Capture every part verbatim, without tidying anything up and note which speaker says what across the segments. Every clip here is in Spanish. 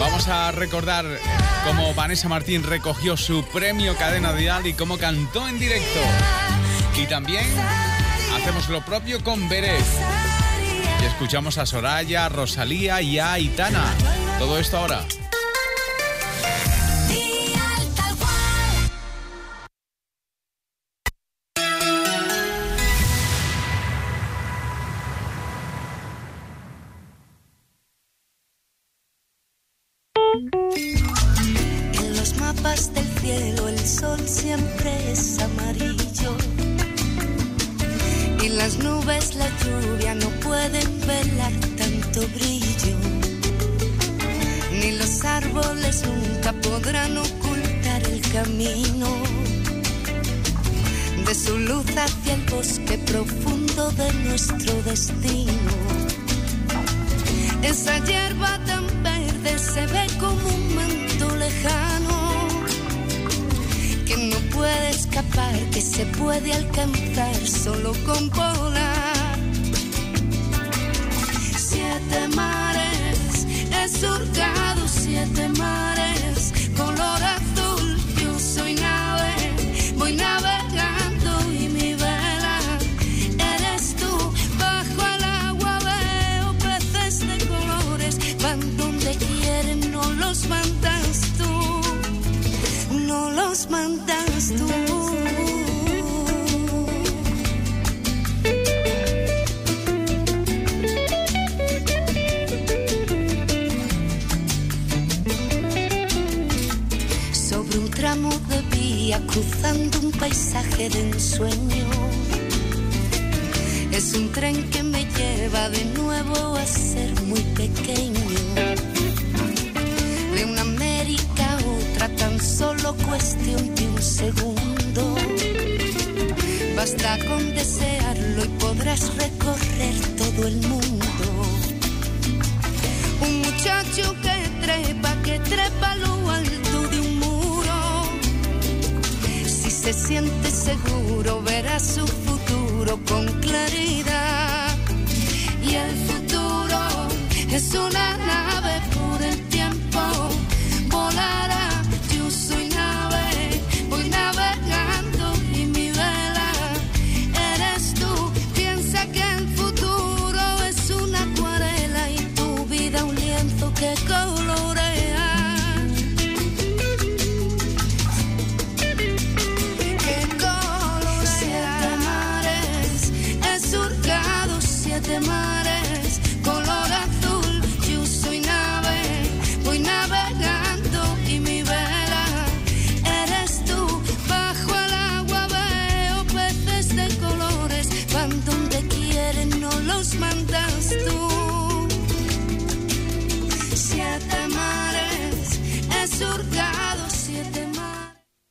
Speaker 1: Vamos a recordar cómo Vanessa Martín recogió su premio Cadena Dial y cómo cantó en directo. Y también hacemos lo propio con Beret. Y escuchamos a Soraya, Rosalía y a Aitana. Todo esto ahora.
Speaker 2: En los mapas del cielo el sol siempre es amarillo y las nubes, la lluvia no pueden velar tanto brillo, ni los árboles nunca podrán ocultar el camino de su luz hacia el bosque profundo de nuestro destino. Esa hierba tan verde se ve como un manto lejano que no puede escapar, que se puede alcanzar solo con volar. Siete mares he surcado, siete mares color azul. Yo soy nave, voy navegando y mi vela eres tú. Bajo el agua veo peces de colores, van donde quieren, no los mandas tú, no los mandas tú. Sobre un tramo de vía, cruzando un paisaje de ensueño, es un tren que me lleva de nuevo a ser muy pequeño. De una América a otra, tan solo cuestión de un segundo. Basta con desearlo y podrás recorrer todo el mundo. Un muchacho que trepa, que trepa a lo alto de un muro. Si se siente seguro, verá su futuro con claridad. Y el futuro es una nave por el tiempo, volará. Yo soy nave, voy navegando y mi vela eres tú. Piensa que el futuro es una acuarela y tu vida un lienzo que colorea. Que colorea. Siete mares he surcado, siete mares color azul. Yo soy nave, voy navegando y mi vela eres tú. Bajo el agua veo peces de colores, van donde quieren, no los mandas tú. Siete mares he surcado, siete mares.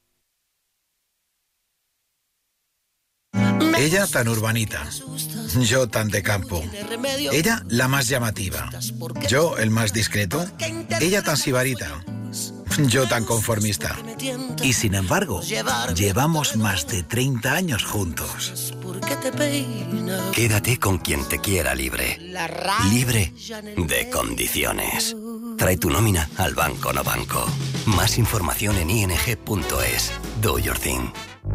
Speaker 3: Ella tan urbanita, yo tan de campo. Ella la más llamativa, yo el más discreto. Ella tan sibarita, yo tan conformista. Y sin embargo, llevamos más de treinta años juntos.
Speaker 4: Quédate con quien te quiera libre. Libre de condiciones. Trae tu nómina al Banco No Banco. Más información en i n g punto es. Do your thing.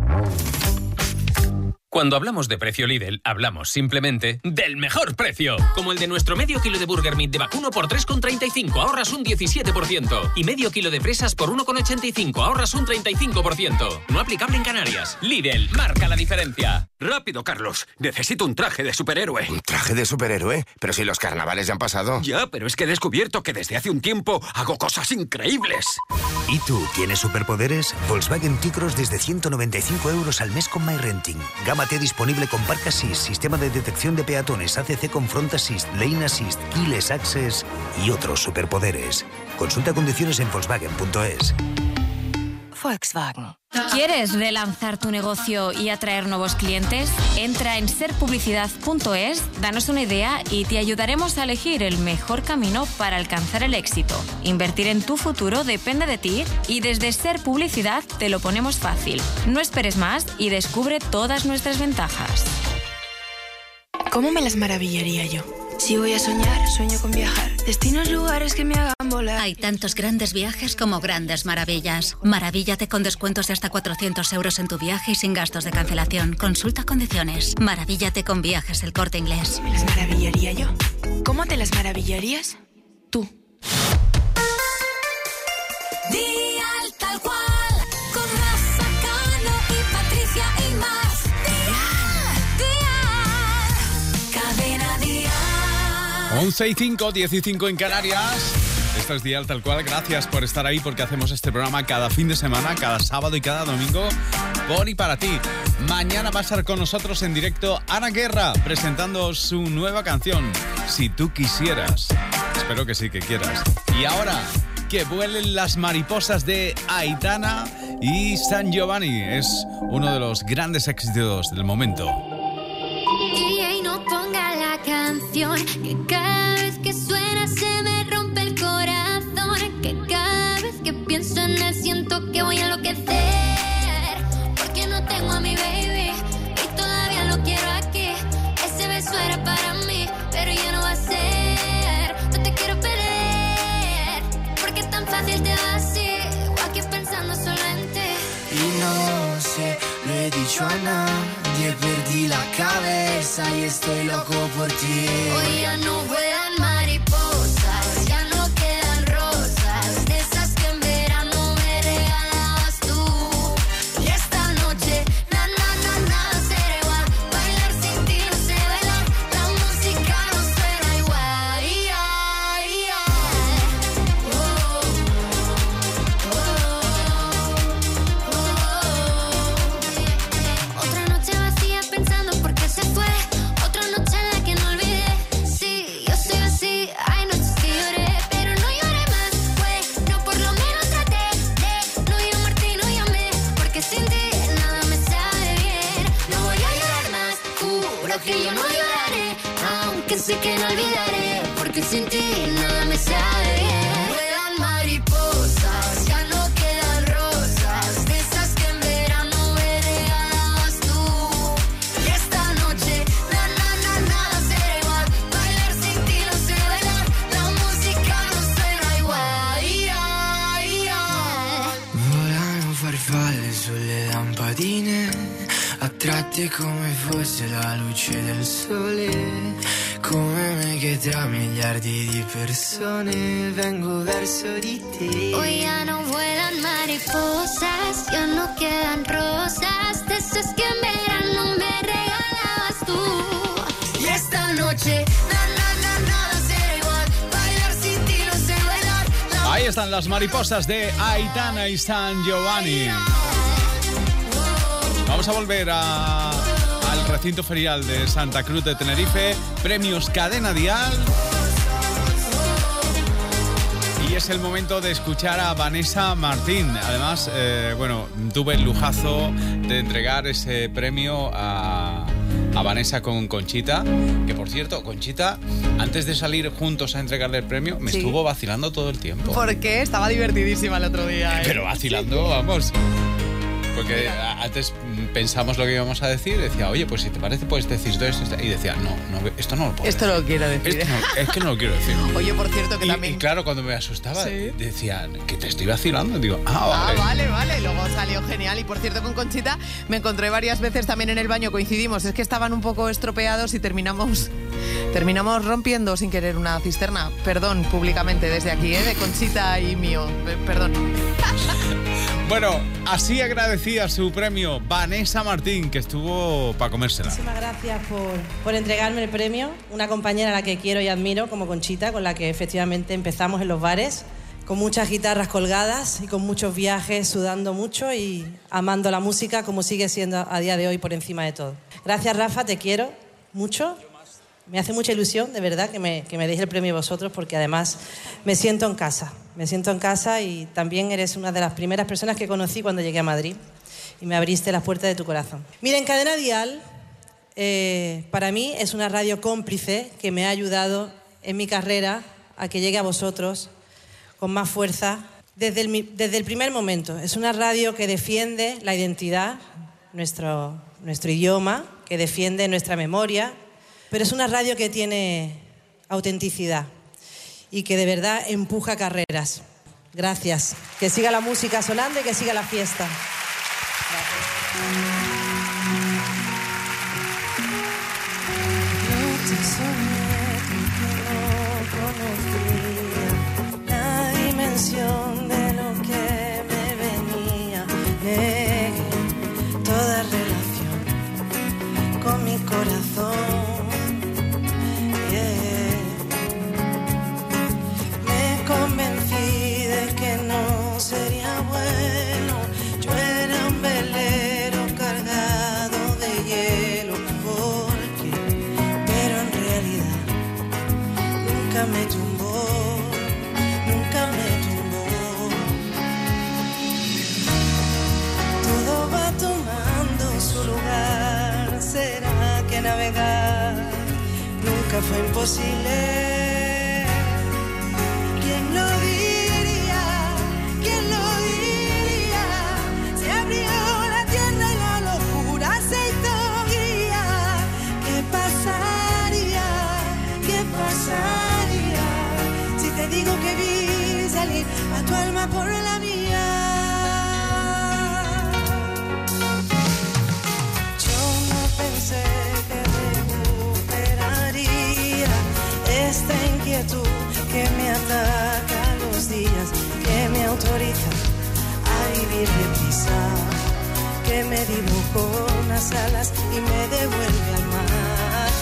Speaker 5: Cuando hablamos de precio Lidl, hablamos simplemente del mejor precio. Como el de nuestro medio kilo de Burger Meat de vacuno por tres con treinta y cinco, ahorras un diecisiete por ciento. Y medio kilo de fresas por uno con ochenta y cinco, ahorras un treinta y cinco por ciento. No aplicable en Canarias. Lidl, marca la diferencia.
Speaker 6: Rápido, Carlos. Necesito un traje de superhéroe.
Speaker 7: ¿Un traje de superhéroe? Pero si los carnavales ya han pasado.
Speaker 6: Ya, pero es que he descubierto que desde hace un tiempo hago cosas increíbles.
Speaker 8: ¿Y tú tienes superpoderes? Volkswagen T-Cross desde ciento noventa y cinco euros al mes con MyRenting. Gama T disponible con Park Assist, sistema de detección de peatones, A C C con Front Assist, Lane Assist, Keyless Access y otros superpoderes. Consulta condiciones en Volkswagen punto es.
Speaker 9: Volkswagen. ¿Quieres relanzar tu negocio y atraer nuevos clientes? Entra en ser publicidad punto es, danos una idea y te ayudaremos a elegir el mejor camino para alcanzar el éxito. Invertir en tu futuro depende de ti y desde Ser Publicidad te lo ponemos fácil. No esperes más y descubre todas nuestras ventajas.
Speaker 10: ¿Cómo me las maravillaría yo? Si voy a soñar, sueño con viajar. Destinos, lugares que me hagan volar. película.
Speaker 11: Hay tantos grandes viajes como grandes maravillas. Maravíllate con descuentos de hasta cuatrocientos euros en tu viaje y sin gastos de cancelación. Consulta condiciones. Maravíllate con Viajes El Corte Inglés.
Speaker 10: ¿Me las maravillaría yo? ¿Cómo te las maravillarías? Tú.
Speaker 2: Dial tal cual, con Rafa, Cano y Patricia y más. Dial, Dial, Cadena Dial.
Speaker 1: once y cinco, diez y cinco en Canarias. Esto es Dial Tal Cual. Gracias por estar ahí, porque hacemos este programa cada fin de semana, cada sábado y cada domingo, por y para ti. Mañana va a estar con nosotros en directo Ana Guerra, presentando su nueva canción, Si tú quisieras. Espero que sí, que quieras. Y ahora, que vuelen las mariposas, de Aitana y San Giovanni. Es uno de los grandes éxitos del momento.
Speaker 2: Y ahí no ponga la canción, que cada vez que suena se me rompe el corazón, que cada vez que pienso en él siento que voy a enloquecer, porque no tengo a mi baby y todavía lo quiero aquí. Ese beso era para mí, pero ya no va a ser. No te quiero perder, porque tan fácil te va así, o aquí pensando solo en ti.
Speaker 12: Y no sé, lo he dicho a nadie, perdí la cabeza y estoy loco por ti.
Speaker 2: Hoy ya no vuelan mariposas, ya no quedan rosas, de esas que en verano me regalabas tú. Y esta noche, na na na nada será igual, bailar sin ti no sé bailar, la música no suena igual. Ay, ay, ay. Oh, oh, oh. Otra noche vacía pensando por qué se fue, otra noche en la que no olvidé. Sí, yo soy así, hay noches que lloré, pero no lloré más, fue, no, por lo menos traté de no llamarte y no llamé, porque sin ti nada me sabe bien. No voy a llorar más, juro que yo no lloraré, aunque sé que no olvidaré, porque sin ti nada me sabe bien. Vuelan mariposas, ya no quedan rosas, de esas que en verano me regalabas tú. Y esta noche, na na na nada será igual, bailar sin ti no sé bailar, la música no suena igual. Ay, ay, ay.
Speaker 12: Volano farfalle sulle lampadine, attratte come fosse la luce del sole, come me che tra miliardi di persone vengo verso di te.
Speaker 2: Hoy ya no vuelan mariposas, ya no quedan rosas, de esas que en verano me regalabas tú. Y esta noche, na na na nada será igual, bailar sin ti no sé bailar. La
Speaker 1: Ahí están las mariposas de Aitana y San Giovanni. Vamos a volver a, al recinto ferial de Santa Cruz de Tenerife, premios Cadena Dial. Y es el momento de escuchar a Vanessa Martín. Además, eh, bueno, tuve el lujazo de entregar ese premio a, a Vanessa con Conchita, que por cierto, Conchita, antes de salir juntos a entregarle el premio, me
Speaker 13: Sí.
Speaker 1: estuvo vacilando todo el tiempo.
Speaker 13: Porque estaba divertidísima el otro día, ¿eh?
Speaker 1: Pero vacilando, vamos. Porque a- antes pensamos lo que íbamos a decir, decía, oye, pues si te parece puedes decir esto, esto, y decía, no, no, esto no lo puedo
Speaker 13: Esto
Speaker 1: decir.
Speaker 13: lo quiero decir.
Speaker 1: Esto no- es que no lo quiero decir.
Speaker 13: Oye, por cierto, que
Speaker 1: Y,
Speaker 13: también...
Speaker 1: y claro, cuando me asustaba,
Speaker 13: Sí.
Speaker 1: decía que te estoy vacilando. Digo, ah,
Speaker 13: Ah,
Speaker 1: vale.
Speaker 13: vale, vale. Luego salió genial. Y por cierto, con Conchita me encontré varias veces también en el baño, coincidimos. Es que estaban un poco estropeados y terminamos terminamos rompiendo sin querer una cisterna. Perdón, públicamente desde aquí, ¿eh? De Conchita y mío. P- Perdón.
Speaker 1: Bueno, así agradecía su premio Vanessa Martín, que estuvo para comérsela.
Speaker 14: Muchísimas gracias por, por entregarme el premio. Una compañera a la que quiero y admiro, como Conchita, con la que efectivamente empezamos en los bares, con muchas guitarras colgadas y con muchos viajes, sudando mucho y amando la música como sigue siendo a día de hoy por encima de todo. Gracias, Rafa, te quiero mucho. Me hace mucha ilusión, de verdad, que me, que me deis el premio vosotros, porque además me siento en casa. Me siento en casa y también eres una de las primeras personas que conocí cuando llegué a Madrid y me abriste las puertas de tu corazón. Miren, Cadena Dial, eh, para mí es una radio cómplice que me ha ayudado en mi carrera a que llegue a vosotros con más fuerza desde el, desde el primer momento. Es una radio que defiende la identidad, nuestro, nuestro idioma, que defiende nuestra memoria, pero es una radio que tiene autenticidad. y que de verdad empuja carreras. Gracias. Que siga la música sonando y que siga la fiesta.
Speaker 15: La dimensión de lo que me venía, negué toda relación con mi corazón. Yeah. Me convencí de que no sería bueno. Yo era un velero cargado de hielo, porque, pero en realidad nunca me tumbó, nunca me tumbó. Todo va tomando su lugar. ¿Será que navegar nunca fue imposible? ¿Quién lo diría? ¿Quién lo diría? Se abrió la tierra y la locura se hizo guía. ¿Qué pasaría? ¿Qué pasaría si te digo que vi salir a tu alma por la mía? Yo no pensé que recuperaría esta inquietud que me ataca los días, que me autoriza a vivir deprisa, que me dibujó unas alas y me devuelve al mar.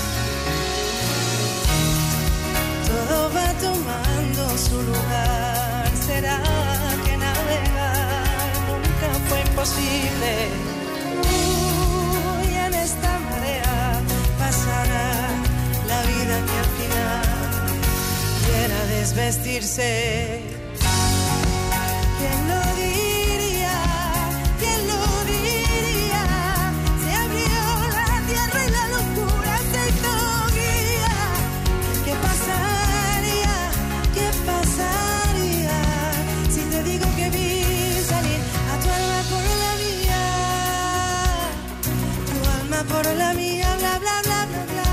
Speaker 15: Todo va tomando su lugar. ¿Será que navegar nunca fue imposible? Uy, en esta marea pasará la vida que al final quiera desvestirse. ¿Quién lo diría? ¿Quién lo diría? Se abrió la tierra y la locura se hizo guía. ¿Qué pasaría? ¿Qué pasaría si te digo que vi salir a tu alma por la mía? Tu alma por la mía, bla, bla, bla, bla, bla.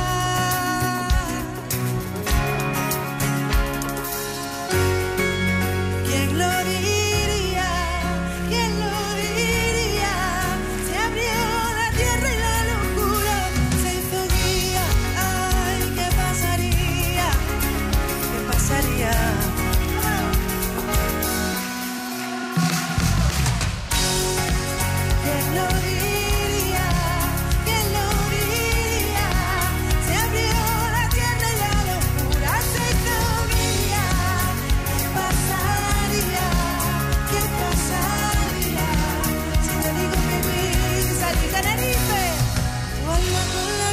Speaker 15: ¿Quién lo diría? ¿Quién lo diría? Se abrió la tierra y la locura se hizo guía. Ay, ¿qué pasaría? ¿Qué pasaría? ¿Quién lo diría? ¿Quién lo diría? Se abrió la tierra y la locura se hizo guía. ¿Qué pasaría? ¿Qué pasaría si te digo que vi salir Tenerife? Tu alma con la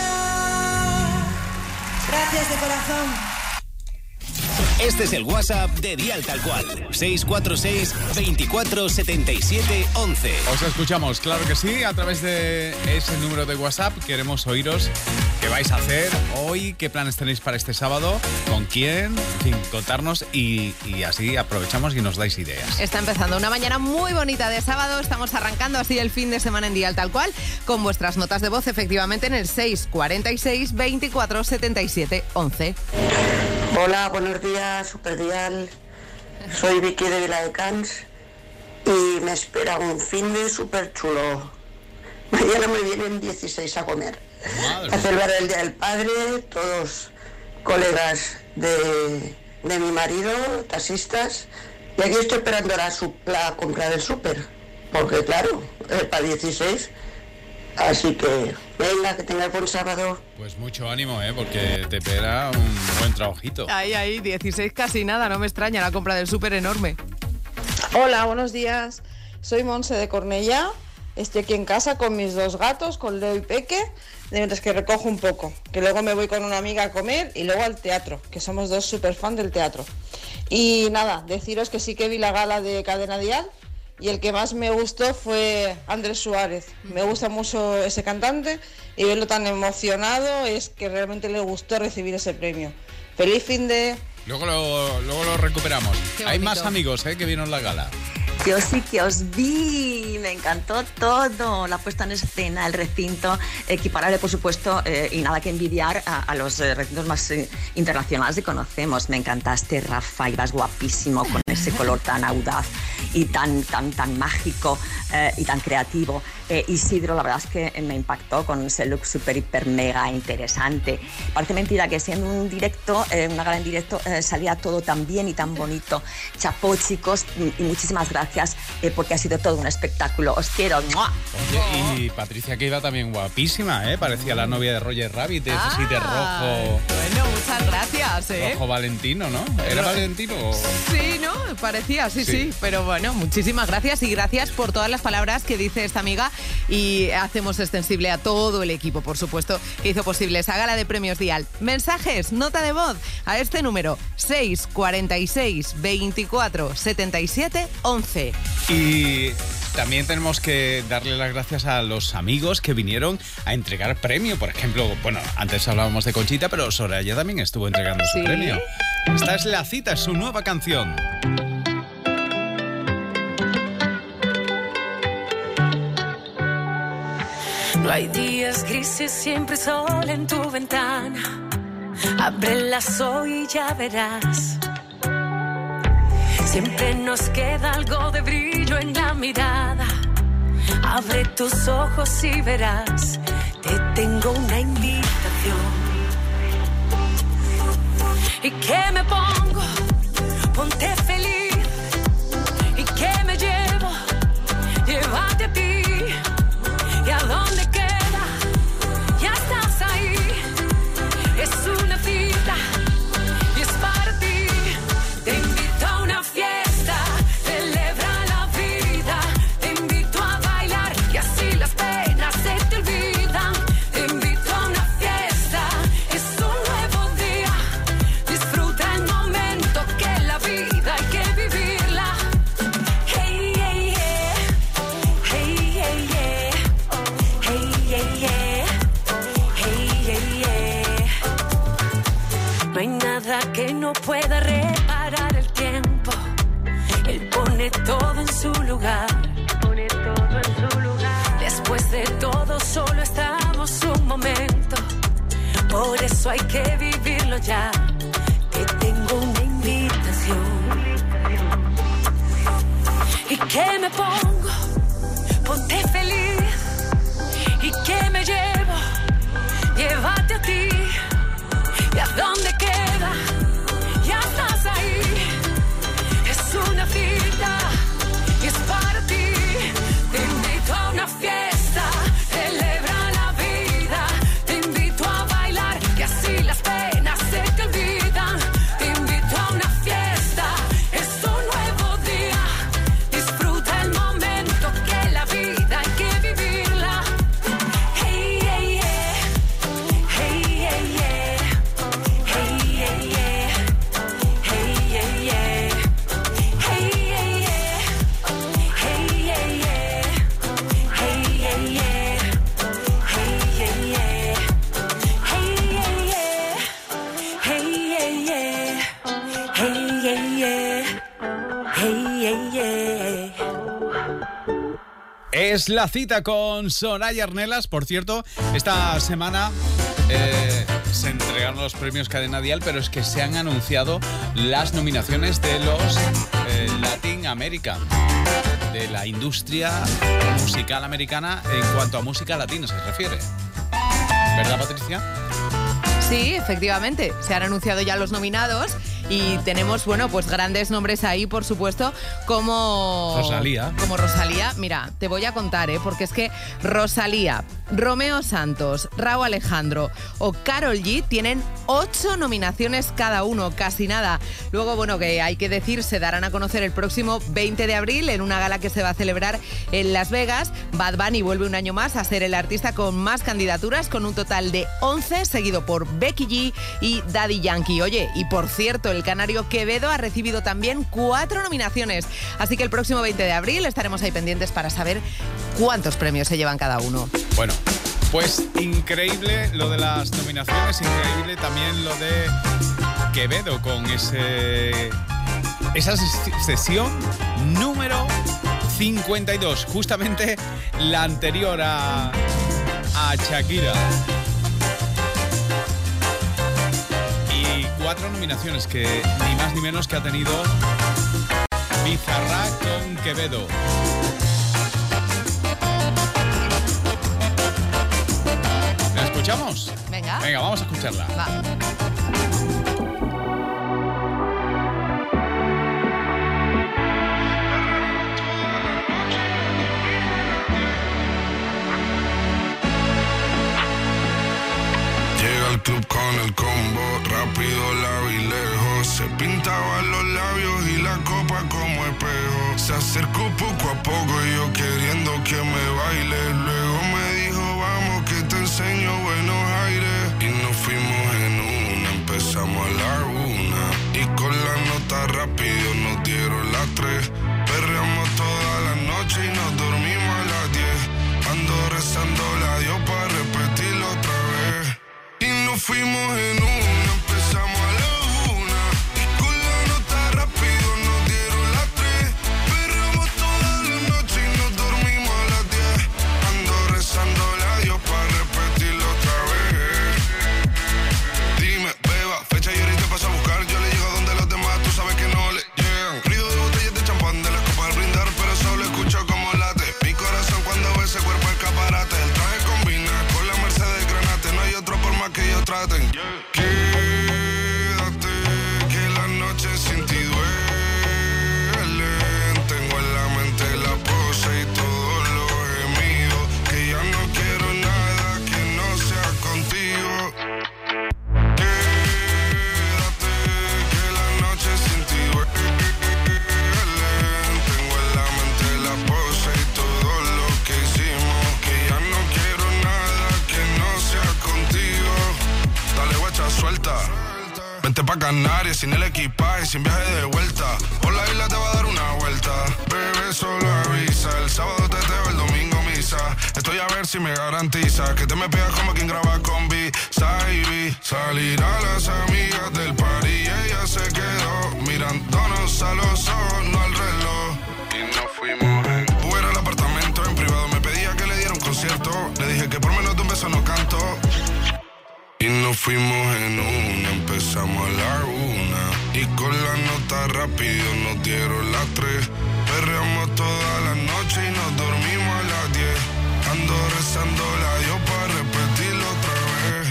Speaker 15: mía. Gracias de corazón.
Speaker 16: Este es el WhatsApp de Dial Tal Cual. seis cuatro seis, veinticuatro, setenta y siete, once.
Speaker 1: Os escuchamos, claro que sí, a través de ese número de WhatsApp. Queremos oíros qué vais a hacer hoy, qué planes tenéis para este sábado, con quién, en fin, contarnos y, y así aprovechamos y nos dais ideas.
Speaker 13: Está empezando una mañana muy bonita de sábado. Estamos arrancando así el fin de semana en Dial Tal Cual con vuestras notas de voz, efectivamente, en el seis cuarenta y seis, veinticuatro, setenta y siete, once.
Speaker 17: Hola, buenos días, Superdial. Soy Vicky de Viladecans y me espera un fin de súper chulo. Mañana me vienen dieciséis a comer. A celebrar el Día del Padre, todos colegas de, de mi marido, taxistas. Y aquí estoy esperando la, la compra del súper, porque claro, es para dieciséis. Así que, venga, que tengas buen sábado.
Speaker 1: Pues mucho ánimo, ¿eh? Porque te espera un buen trabajito.
Speaker 13: Ahí, ahí, dieciséis casi nada, no me extraña, la compra del súper enorme.
Speaker 18: Hola, buenos días. Soy Monse de Cornellá. Estoy aquí en casa con mis dos gatos, con Leo y Peque, mientras que recojo un poco. Que luego me voy con una amiga a comer y luego al teatro, que somos dos súper fan del teatro. Y nada, deciros que sí que vi la gala de Cadena Dial. Y el que más me gustó fue Andrés Suárez. Me gusta mucho ese cantante y verlo tan emocionado es que realmente le gustó recibir ese premio. Feliz fin de...
Speaker 1: Luego lo, luego lo recuperamos. Hay más amigos, ¿eh? Que vieron la gala.
Speaker 19: Yo sí que os vi, me encantó todo, la puesta en escena, el recinto, equiparable por supuesto, eh, y nada que envidiar a, a los eh, recintos más eh, internacionales que conocemos. Me encantaste, Rafa, ibas guapísimo con ese color tan audaz y tan, tan, tan mágico eh, y tan creativo. Eh, Isidro, la verdad es que me impactó con ese look súper, hiper, mega interesante. Parece mentira que siendo un directo, eh, una gala en directo, eh, salía todo tan bien y tan bonito. Chapó, chicos, y muchísimas gracias eh, porque ha sido todo un espectáculo. Os quiero. ¡Mua!
Speaker 1: Oye, y Patricia, que iba también guapísima, ¿eh? Parecía la novia de Roger Rabbit, ese sí de rojo.
Speaker 13: Bueno, muchas gracias, ¿eh?
Speaker 1: Rojo Valentino, ¿no? ¿Era Valentino? O...
Speaker 13: Sí, ¿no? Parecía, sí, sí,
Speaker 1: Sí.
Speaker 13: Pero bueno, muchísimas gracias y gracias por todas las palabras que dice esta amiga y hacemos extensible a todo el equipo, por supuesto, que hizo posible esa gala de premios Dial. Mensajes, nota de voz a este número seis cuarenta y seis, veinticuatro, setenta y siete, once.
Speaker 1: Y también tenemos que darle las gracias a los amigos que vinieron a entregar premio. Por ejemplo, bueno, antes hablábamos de Conchita, pero Soraya también estuvo entregando su
Speaker 13: ¿Sí?
Speaker 1: premio. Esta es La Cita, es su nueva canción.
Speaker 20: No hay días grises, siempre sol en tu ventana. Ábrelas hoy y ya verás. Siempre nos queda algo de brillo en la mirada. Abre tus ojos y verás. Te tengo una invitación. ¿Y qué me pongo? Ponte feliz. ¿Y qué me llevo? Llévate a ti. ¿Y a dónde queda? Ya estás ahí. Es una cita y es para ti. Te invito a una fiesta, celebra la vida. Te invito a bailar y así las penas se te olvidan. Te invito a una fiesta, es un nuevo día. Disfruta el momento que la vida hay que vivirla. Hey, hey, hey. Hey, hey, hey. Hey, hey, yeah. Hey, hey, yeah. No hay nada que no pueda reparar el tiempo. Él pone todo en su lugar. Pone todo en su lugar. Después de todo solo estamos un momento. Por eso hay que vivirlo ya. Te tengo una invitación. ¿Y qué me pongo? Ponte feliz. ¿Y qué me llevo? Llévate a ti. ¿Y a dónde queda? Ya estás ahí. Es una cita y es para ti. Te invito a una fiesta, celebra la vida. Te invito a bailar y así las penas se te olvidan. Te invito a una fiesta, es un nuevo día. Disfruta el momento que la vida hay que vivirla. Hey, hey, yeah. Hey, hey, yeah. Hey, hey, yeah. Hey, hey, yeah. Hey, hey, yeah. Hey, hey, yeah. Hey, hey, yeah. Hey, hey, yeah. Hey, hey, yeah. Hey, hey, yeah. Hey, hey, yeah. Hey, hey, yeah.
Speaker 1: Es La Cita con Soraya Arnelas. Por cierto, esta semana eh, se entregaron los premios Cadena Dial, pero es que se han anunciado las nominaciones de los eh, Latin American, de la industria musical americana en cuanto a música latina se refiere. ¿Verdad, Patricia?
Speaker 13: Sí, efectivamente, se han anunciado ya los nominados y tenemos, bueno, pues grandes nombres ahí, por supuesto, como...
Speaker 1: Rosalía.
Speaker 13: Como Rosalía. Mira, te voy a contar, ¿eh? Porque es que Rosalía, Romeo Santos, Rauw Alejandro o Karol G tienen ocho nominaciones cada uno, casi nada. Luego, bueno, que hay que decir, se darán a conocer el próximo veinte de abril en una gala que se va a celebrar en Las Vegas. Bad Bunny vuelve un año más a ser el artista con más candidaturas, con un total de once, seguido por Becky G y Daddy Yankee. Oye, y por cierto, el canario Quevedo ha recibido también cuatro nominaciones. Así que el próximo veinte de abril estaremos ahí pendientes para saber cuántos premios se llevan cada uno.
Speaker 1: Bueno, pues increíble lo de las nominaciones, increíble también lo de Quevedo con ese Esa es sesión número cincuenta y dos, justamente la anterior a, a Shakira. Y cuatro nominaciones que ni más ni menos que ha tenido Bizarrap con Quevedo. ¿La escuchamos?
Speaker 13: Venga.
Speaker 1: Venga, vamos a escucharla.
Speaker 13: Va.
Speaker 21: Club con el combo, rápido, largo y lejos. Se pintaban los labios y la copa como espejo. Se acercó poco a poco y yo queriendo que me baile. Luego me dijo, vamos que te enseño buenos aires. Y nos fuimos en una, empezamos a la una. Y con la nota rápido nos dieron las tres. Perreamos toda la noche y nos dormimos a las diez. Ando rezando la Dios para repetirlo otra vez. Y nos fuimos en una, empezamos a la una. Y con la nota rápido nos dieron las tres. Perreamos toda la noche y nos dormimos a las diez. Ando rezando a Dios para repetirlo otra vez. Dime, beba, fecha y ahorita paso a buscar. Yo le llego donde los demás, tú sabes que no le llegan. Ruido de botellas de champán de la copa al brindar, pero solo escucho como late mi corazón cuando ve ese cuerpo escaparate. El traje combina con la Mercedes Granate. No hay otro por más que ellos traten. Quédate, que la noche sin ti duele. Tengo en la mente la pose y todos los gemidos. Que ya no quiero nada que no sea contigo. Quédate, que la noche sin ti duele. Tengo en la mente la pose y todo lo que hicimos. Que ya no quiero nada que no sea contigo. Dale guacha, suelta. Vente pa' Canarias sin el equipaje, sin viaje de vuelta. Por la isla te va a dar una vuelta. Bebé, solo avisa. El sábado teteo, el domingo misa. Estoy a ver si me garantiza que te me pegas como quien graba con B-Side. Salir a las amigas del party y ella se quedó mirándonos a los ojos, no al reloj. Y nos fuimos en Uber al apartamento en privado. Me pedía que le diera un concierto. Le dije que por menos de un beso no canto. Y nos fuimos en una, empezamos a la una. Y con la nota rápido nos dieron las tres. Perreamos toda la noche y nos dormimos a las diez. Ando rezando la Dios para repetirlo otra vez.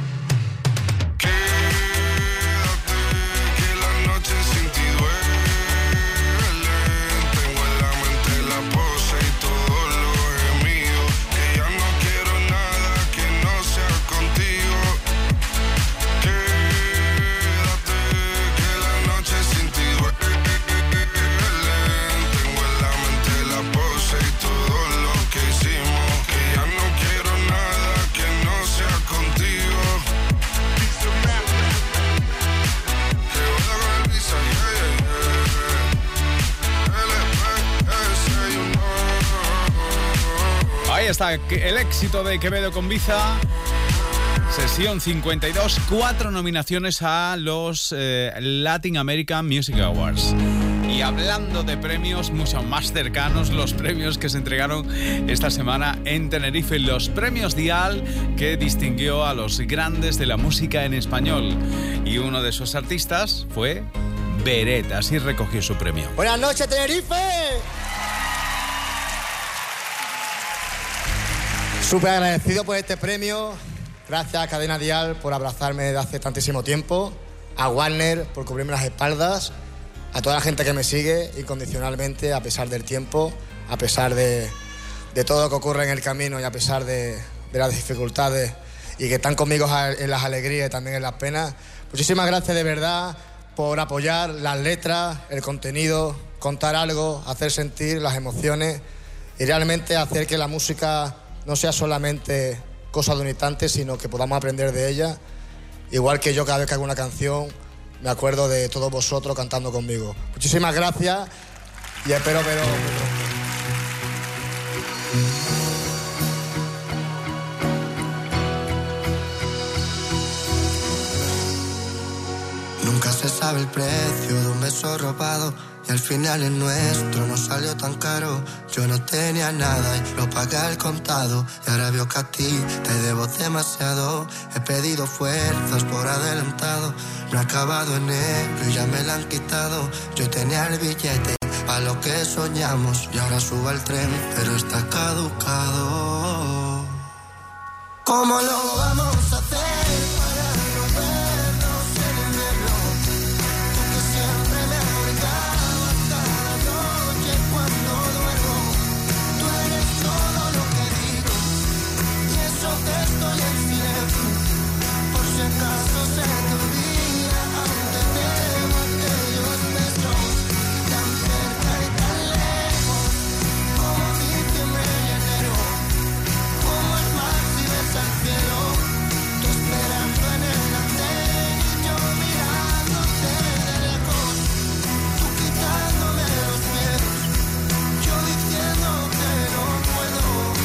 Speaker 21: Quédate, que la noche sin ti duele. Tengo en la mente la pose y todo lo gemido. Que ya no quiero nada que no sea contigo. Quédate, que la noche sin ti duele. Tengo en la mente la pose y todo lo que hicimos. Que ya no quiero nada que no sea contigo. Que joda con el visa, yeah, yeah, yeah. L P S, you know.
Speaker 1: Ahí está el éxito de Quevedo con Biza. Sesión cincuenta y dos, cuatro nominaciones a los eh, Latin American Music Awards. Y hablando de premios mucho más cercanos, los premios que se entregaron esta semana en Tenerife, los premios Dial, que distinguió a los grandes de la música en español. Y uno de esos artistas fue Beret, así recogió su premio.
Speaker 22: Buenas noches, Tenerife. Súper agradecido por este premio. Gracias a Cadena Dial por abrazarme desde hace tantísimo tiempo. A Warner por cubrirme las espaldas. A toda la gente que me sigue incondicionalmente, a pesar del tiempo, a pesar de, de todo lo que ocurre en el camino y a pesar de, de las dificultades y que están conmigo en las alegrías y también en las penas. Muchísimas gracias de verdad por apoyar las letras, el contenido, contar algo, hacer sentir las emociones y realmente hacer que la música no sea solamente cosa de un instante, sino que podamos aprender de ella. Igual que yo cada vez que hago una canción me acuerdo de todos vosotros cantando conmigo. Muchísimas gracias y espero veros.
Speaker 23: Nunca
Speaker 3: se sabe el precio de un beso robado y al final el nuestro no salió tan caro. Yo no tenía nada y lo pagué al contado y ahora veo que a ti te debo demasiado. He pedido fuerzas por adelantado, no he acabado en ello y ya me la han quitado. Yo tenía el billete a lo que soñamos y ahora subo al tren pero está caducado. ¿Cómo lo vamos a hacer para no vernos en invierno? Tú que siempre me abrigabas cada noche cuando duermo. Tú eres todo lo que digo y eso que estoy en silencio. Por si acaso se te olvida, aunque tengo aquellos besos tan cerca y tan lejos, como diciembre y enero, como el mar si ves al cielo, tú esperando en el andén y yo mirándote de lejos, tú quitándome los miedos, yo diciendo que no puedo.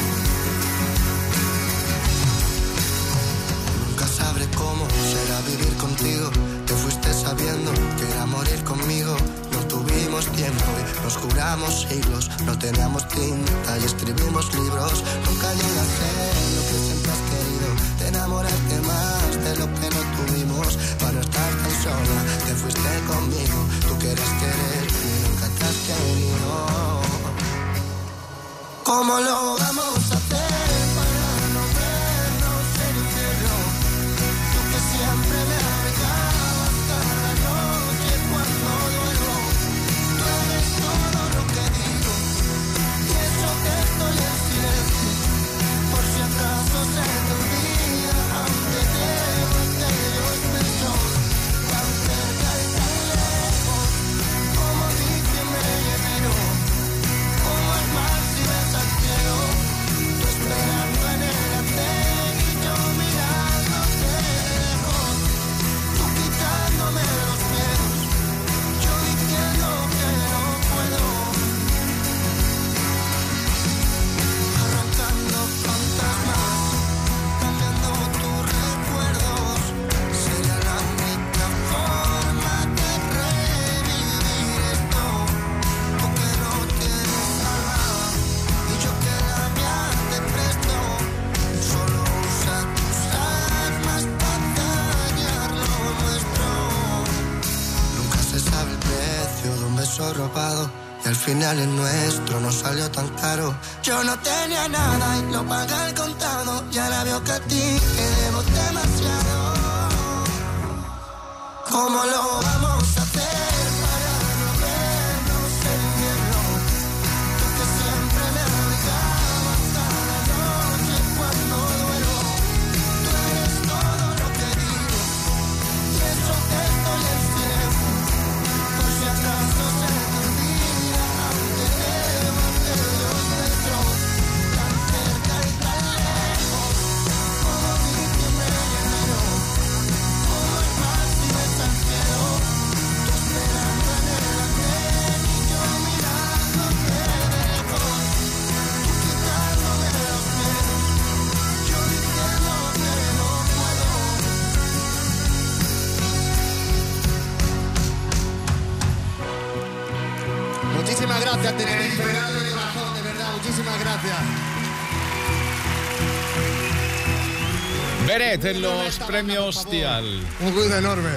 Speaker 3: Nunca sabré cómo será vivir contigo, te fuiste sabiendo que era morir conmigo. No tuvimos tiempo y nos juramos siglos, no teníamos tinta y escribimos libros. Nunca llega a ser lo que siempre has querido, te enamoraste más de lo que no tuvimos. Para no estar tan sola, te fuiste conmigo, tú quieres querer y nunca te has querido. ¿Cómo lo vamos a hacer para no vernos en invierno? Tú que siempre me abrigabas cada noche cuando duermo. Tú eres todo lo que digo y eso que estoy en silencio. Por si acaso se te olvida, aunque tengo aquellos besos tan cerca y tan lejos, como diciembre y enero, como el mar si ves al cielo, tú esperando en el andén y yo mirándote de lejos, tú quitándome los miedos, yo diciendo que no puedo. Arrancando fantasmas, cambiando tus recuerdos, sería la única forma de revivir esto. Tú que no tienes alma y yo que la mía te presto, solo usa tus armas para dañar lo nuestro. Nunca se sabe el precio de un beso robado y al final el nuestro no salió tan caro. Yo no tenía nada y lo pagué al contado y ahora veo que a ti te debo demasiado. ¿Cómo lo vamos a hacer para no vernos en invierno? Tú que siempre me abrigabas cada noche cuando duermo. Tú eres todo lo que digo y eso que estoy en silencio. Por si acaso se te olvida, aunque tengo aquellos besos tan cerca y tan lejos, como diciembre y enero, como el mar si ves al cielo, tú esperando en el andén y yo mirándote de lejos, tú quitándome los miedos, yo diciendo que no puedo.
Speaker 22: Muchísimas gracias, Tenerife. De corazón, de verdad, muchísimas gracias.
Speaker 1: Beret en los premios Dial.
Speaker 22: Un gusto enorme.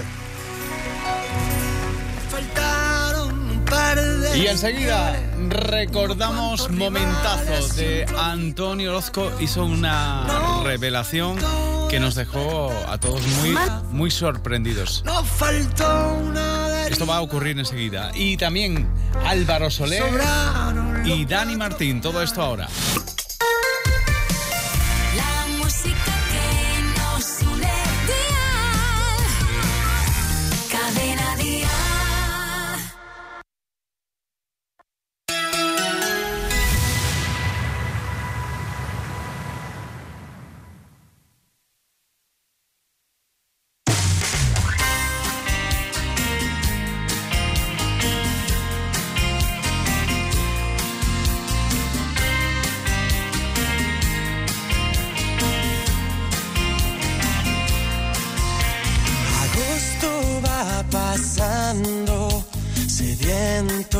Speaker 3: Faltaron un par de
Speaker 1: Y enseguida recordamos momentazo de Antonio Orozco. Hizo una revelación que nos dejó a todos muy, muy sorprendidos.
Speaker 3: No faltó una de
Speaker 1: Esto va a ocurrir enseguida. Y también Álvaro Soler y Dani Martín. Todo esto ahora.
Speaker 2: La música que nos une. Dial. Cadena Dial.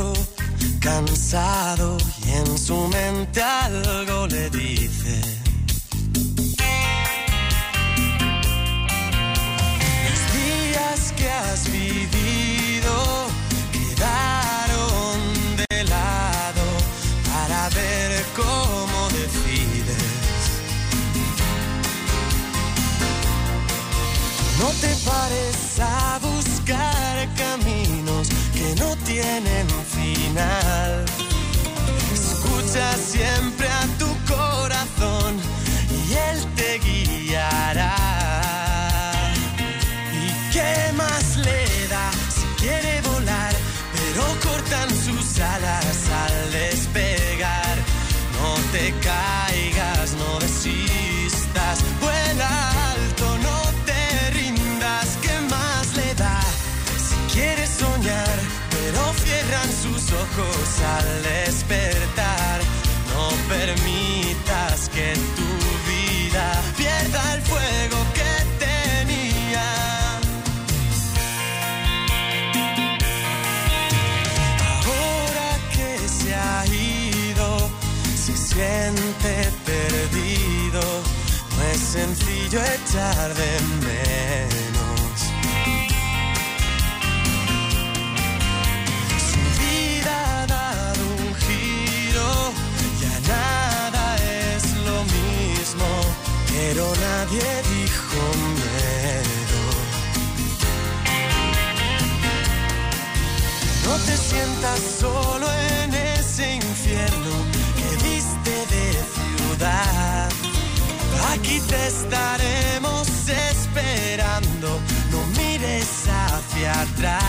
Speaker 4: veo cansado y en su mente algo le dice. Los días que has vivido quedaron de lado para ver cómo decides. No te pares a buscar caminos que no tienen final. Escucha siempre a tu corazón y él te guiará. ¿Y qué más le da si quiere volar? Pero cortan sus alas al despegar. No te caigas, no desistas, vuela alto, no te rindas. ¿Qué más le da si quieres soñar? Pero cierran sus ojos al despertar. No permitas que tu vida pierda el fuego que tenía. Ahora que se ha ido, se siente perdido. No es sencillo echar de menos. Pero nadie dijo miedo. No te sientas solo en ese infierno que viste de ciudad. Aquí te estaremos esperando, no mires hacia atrás.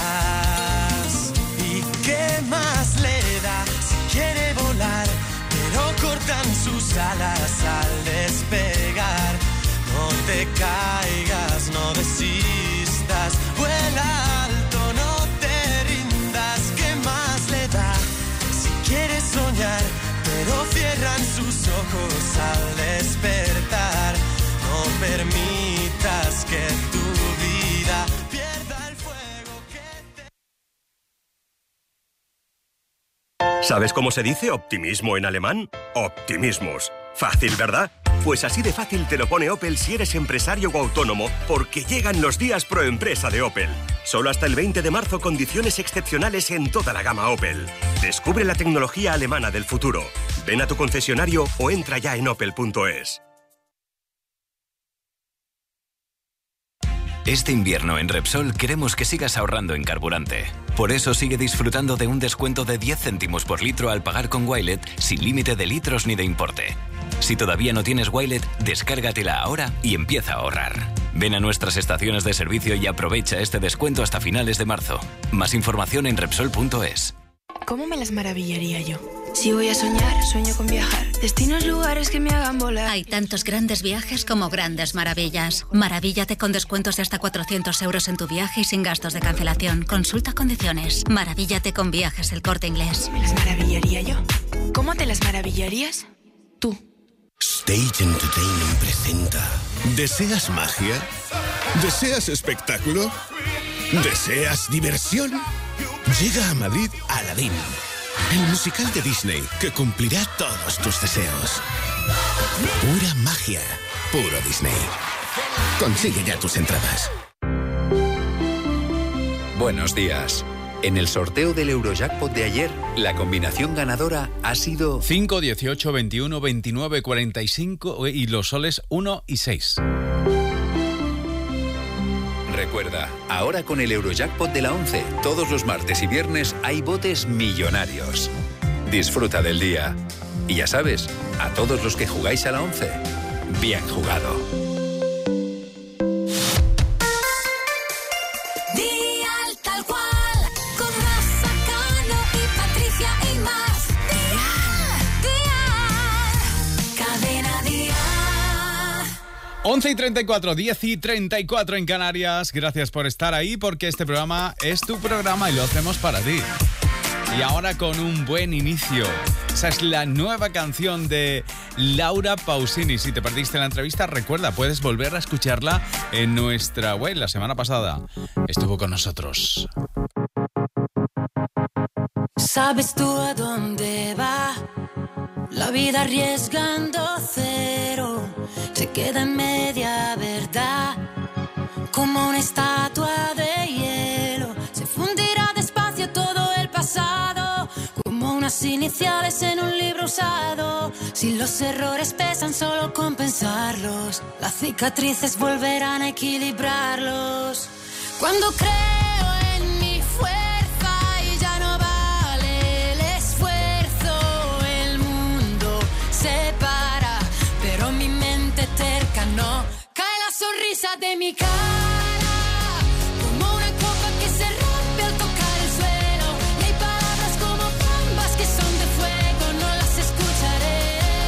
Speaker 4: ¿Y qué más le da si quiere volar? Pero cortan sus alas al despegar. No te caigas, no desistas, vuela alto, no te rindas. ¿Qué más le da si quieres soñar? Pero cierran sus ojos al despertar. No permitas que tu vida pierda el fuego que te...
Speaker 5: ¿Sabes cómo se dice optimismo en alemán? Optimismus. Fácil, ¿verdad? Pues así de fácil te lo pone Opel si eres empresario o autónomo, porque llegan los días pro empresa de Opel. Solo hasta el veinte de marzo, condiciones excepcionales en toda la gama Opel. Descubre la tecnología alemana del futuro. Ven a tu concesionario o entra ya en opel punto es.
Speaker 23: Este invierno en Repsol queremos que sigas ahorrando en carburante. Por eso sigue disfrutando de un descuento de diez céntimos por litro al pagar con Wilet sin límite de litros ni de importe. Si todavía no tienes Wilet, descárgatela ahora y empieza a ahorrar. Ven a nuestras estaciones de servicio y aprovecha este descuento hasta finales de marzo. Más información en Repsol punto es.
Speaker 10: ¿Cómo me las maravillaría yo? Si voy a soñar, sueño con viajar. Destinos, lugares que me hagan volar.
Speaker 11: Hay tantos grandes viajes como grandes maravillas. Maravíllate con descuentos de hasta cuatrocientos euros en tu viaje y sin gastos de cancelación. Consulta condiciones. Maravíllate con Viajes El Corte Inglés.
Speaker 10: ¿Me las maravillaría yo? ¿Cómo te las maravillarías? Tú.
Speaker 24: Stage Entertainment presenta. ¿Deseas magia? ¿Deseas espectáculo? ¿Deseas diversión? Llega a Madrid Aladdin, el musical de Disney que cumplirá todos tus deseos. Pura magia, puro Disney. Consigue ya tus entradas.
Speaker 25: Buenos días. En el sorteo del Eurojackpot de ayer, la combinación ganadora ha sido
Speaker 1: cinco, dieciocho, veintiuno, veintinueve, cuarenta y cinco y los soles uno y seis.
Speaker 25: Recuerda, ahora con el Eurojackpot de la once, todos los martes y viernes hay botes millonarios. Disfruta del día. Y ya sabes, a todos los que jugáis a la once, bien jugado.
Speaker 20: Dial tal cual, con Rafa Cano y Patricia y más. Dial, Dial, cadena Dial.
Speaker 1: once y treinta y cuatro, diez y treinta y cuatro en Canarias. Gracias por estar ahí, porque este programa es tu programa y lo hacemos para ti. Y ahora con un buen inicio. Esa es la nueva canción de Laura Pausini. Si te perdiste la entrevista, recuerda, puedes volver a escucharla en nuestra web. La semana pasada estuvo con nosotros.
Speaker 20: ¿Sabes tú a dónde va? La vida arriesgando cero se queda en media verdad, como una estatua de hielo. Se fundirá despacio todo el pasado, como unas iniciales en un libro usado. Si los errores pesan, solo compensarlos, las cicatrices volverán a equilibrarlos. Cuando creo en mi fuerza y ya no vale el esfuerzo, el mundo se para, pero mi mente terca no. Cae la sonrisa de mi cara, como una copa que se rompe al tocar el suelo. Y hay palabras como bombas que son de fuego, no las escucharé.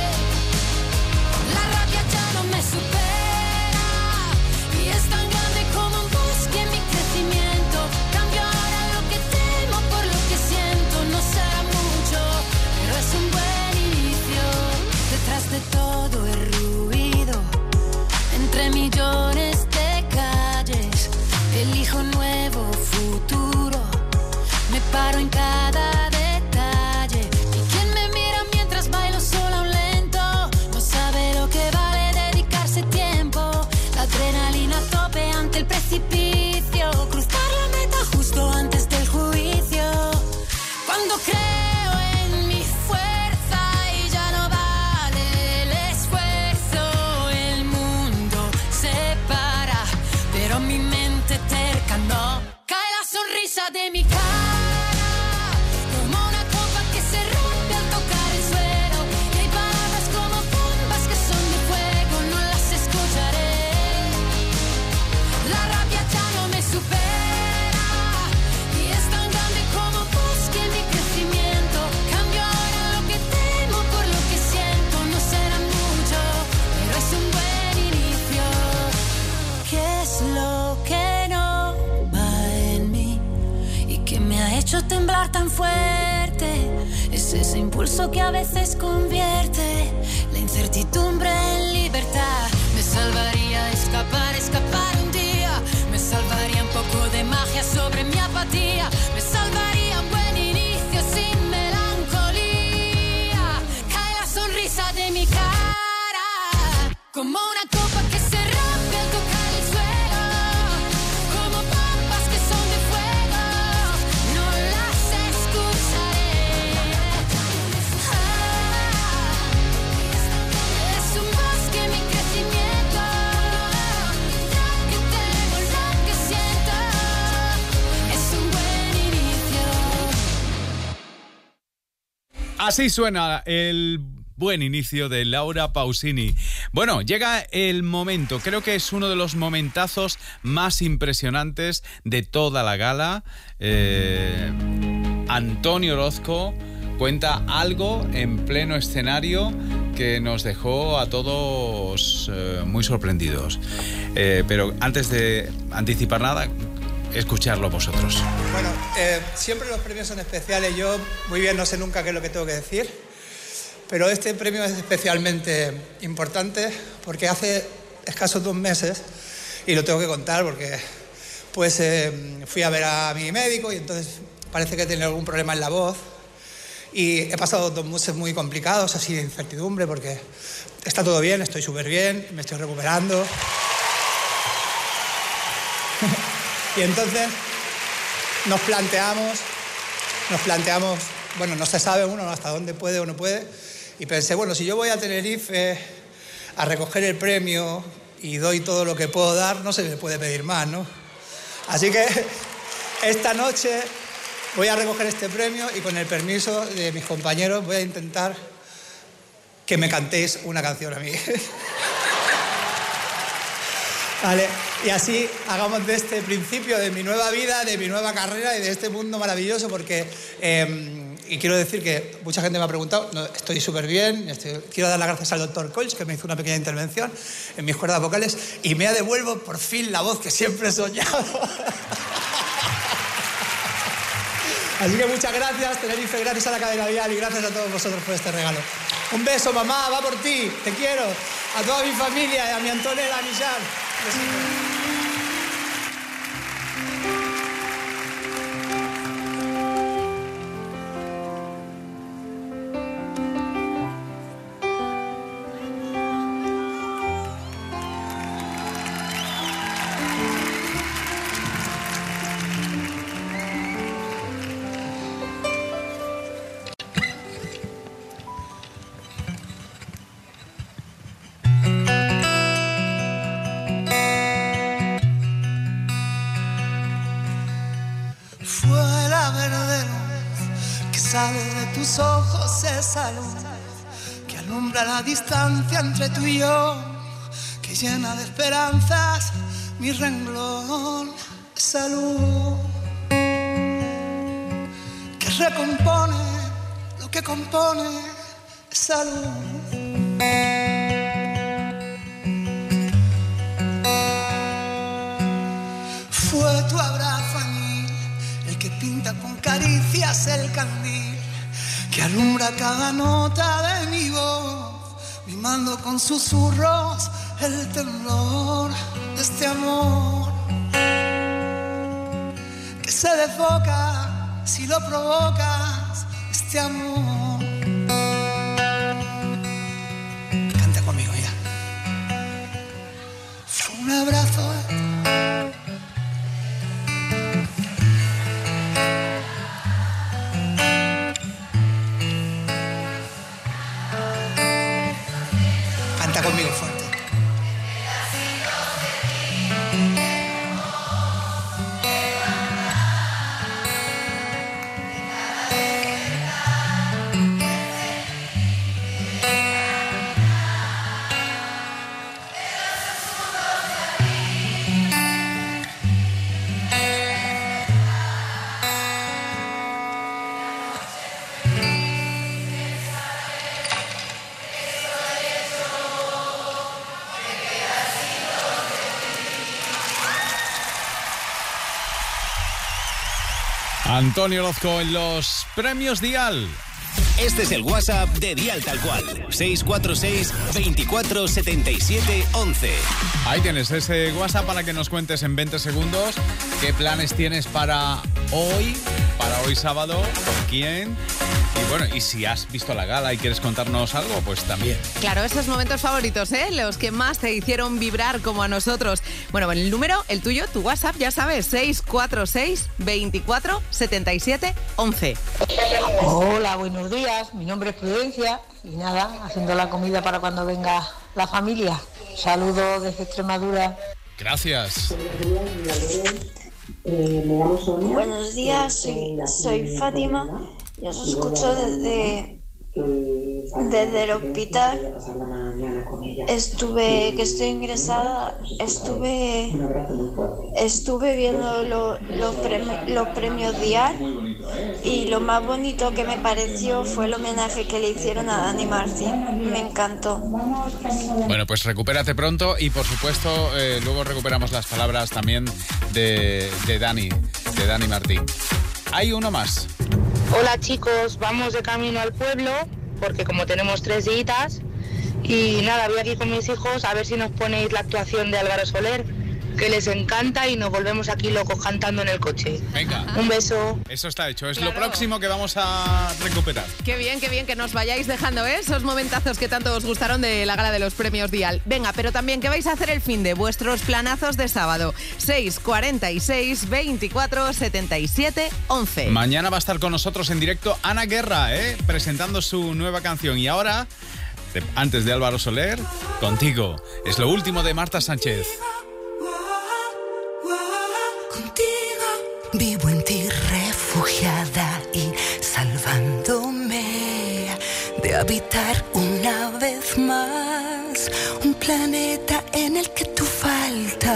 Speaker 20: La rabia ya no me supera y es tan grande como un bosque en mi crecimiento. Cambio ahora lo que temo por lo que siento. No será mucho, pero es un buen inicio. Detrás de todo el ruido, entre millones de calles, elijo un nuevo futuro. Me paro en cada detalle. Y quien me mira mientras bailo sola un lento no sabe lo que vale dedicarse tiempo. La adrenalina a tope ante el precipicio, cruzar la meta justo antes del juicio. Cuando creo en mi fuerza y ya no vale el esfuerzo, el mundo se para, pero mi mente terca no. Cae la sonrisa de mi cara, como una copa que se rompe al tocar el suelo. Y hay palabras como bombas que son de fuego, no las escucharé. La rabia ya no me supera y es tan grande como un bosque en mi crecimiento. Cambio ahora lo que temo por lo que siento. No será mucho, pero es un buen inicio. ¿Qué es lo que no va en mí y que me ha hecho temblar tan fuerte? Es ese impulso que a veces convierte la incertidumbre en libertad. Me salvaría escapar, escapar un día. Me salvaría un poco de magia sobre mi apatía. Me salvaría un buen inicio sin melancolía. Cae la sonrisa de mi cara, como una copa que se rompe al tocar el suelo. Como bombas que son de fuego, no las escucharé. Ah, es un bosque en mi crecimiento. Lo que temo, lo que siento, es un buen inicio.
Speaker 1: Así suena el buen inicio de Laura Pausini. Bueno, llega el momento, creo que es uno de los momentazos más impresionantes de toda la gala. Eh, Antonio Orozco cuenta algo en pleno escenario que nos dejó a todos eh, muy sorprendidos. Eh, pero antes de anticipar nada, escucharlo vosotros.
Speaker 6: Bueno, eh, siempre los premios son especiales. Yo muy bien no sé nunca qué es lo que tengo que decir, pero este premio es especialmente importante porque hace escasos dos meses, y lo tengo que contar porque pues eh, fui a ver a mi médico y entonces parece que tiene algún problema en la voz y he pasado dos meses muy complicados, así de incertidumbre, porque está todo bien, estoy súper bien, me estoy recuperando. Y entonces nos planteamos, nos planteamos, bueno, no se sabe uno hasta dónde puede o no puede, y pensé, bueno, si yo voy a Tenerife a recoger el premio y doy todo lo que puedo dar, no se me puede pedir más, ¿no? Así que esta noche voy a recoger este premio y con el permiso de mis compañeros voy a intentar que me cantéis una canción a mí. Vale, y así hagamos de este principio de mi nueva vida, de mi nueva carrera y de este mundo maravilloso, porque, eh, y quiero decir que mucha gente me ha preguntado, no, estoy súper bien, estoy, quiero dar las gracias al doctor Colch, que me hizo una pequeña intervención en mis cuerdas vocales y me ha devuelto por fin la voz que siempre he soñado. Así que muchas gracias, Tenerife, gracias a la cadena Dial y gracias a todos vosotros por este regalo. Un beso, mamá, va por ti, te quiero, a toda mi familia y a mi Antonella, a mi Jan.
Speaker 15: rosado de tus ojos, esa luz que alumbra la distancia entre tú y yo, que llena de esperanzas mi renglón, esa luz que recompone lo que compone, esa luz. Fue tu abrazo a mí el que pinta con caricias el candil que alumbra cada nota de mi voz, mimando con susurros el temblor de este amor que se desboca si lo provocas, este amor. Canta conmigo ya. Fue un abrazo. Canta conmigo fuerte.
Speaker 1: Antonio Orozco en los premios Dial.
Speaker 16: Este es el WhatsApp de Dial Tal Cual. seis cuatro seis, veinticuatro, setenta y siete, once.
Speaker 1: Ahí tienes ese WhatsApp para que nos cuentes en veinte segundos qué planes tienes para hoy, para hoy sábado, con quién. Y bueno, y si has visto la gala y quieres contarnos algo, pues también.
Speaker 13: Claro, esos momentos favoritos, ¿eh? Los que más te hicieron vibrar como a nosotros. Bueno, el número, el tuyo, tu WhatsApp, ya sabes, seis cuatro seis, veinticuatro, setenta y siete, once.
Speaker 7: Hola, buenos días. Mi nombre es Prudencia y nada, haciendo la comida para cuando venga la familia. Saludos desde Extremadura.
Speaker 1: Gracias.
Speaker 8: Buenos días, soy, soy Fátima. Yo os escucho desde, desde el hospital. Estuve, que estoy ingresada, estuve, estuve viendo lo, los, premi, los premios Dial y lo más bonito que me pareció fue el homenaje que le hicieron a Dani Martín. Me encantó.
Speaker 1: Bueno, pues recupérate pronto y por supuesto eh, luego recuperamos las palabras también de, de Dani, de Dani Martín. Hay uno más.
Speaker 9: Hola chicos, vamos de camino al pueblo porque como tenemos tres días y nada, voy aquí con mis hijos a ver si nos ponéis la actuación de Álvaro Soler, que les encanta y nos volvemos aquí locos cantando en el coche.
Speaker 1: Venga.
Speaker 9: Un beso.
Speaker 1: Eso está hecho, es
Speaker 13: Claro.
Speaker 1: lo próximo que vamos a recuperar.
Speaker 13: Qué bien, qué bien que nos vayáis dejando, ¿eh? Esos momentazos que tanto os gustaron de la gala de los premios Dial. Venga, pero también, ¿qué vais a hacer el fin de vuestros planazos de sábado? seis cuarenta y seis, veinticuatro, setenta y siete, once.
Speaker 1: Mañana va a estar con nosotros en directo Ana Guerra, ¿eh? Presentando su nueva canción. Y ahora, de- antes de Álvaro Soler, contigo. Es lo último de Marta Sánchez.
Speaker 12: Vivo en ti refugiada y salvándome de habitar una vez más un planeta en el que tú faltas.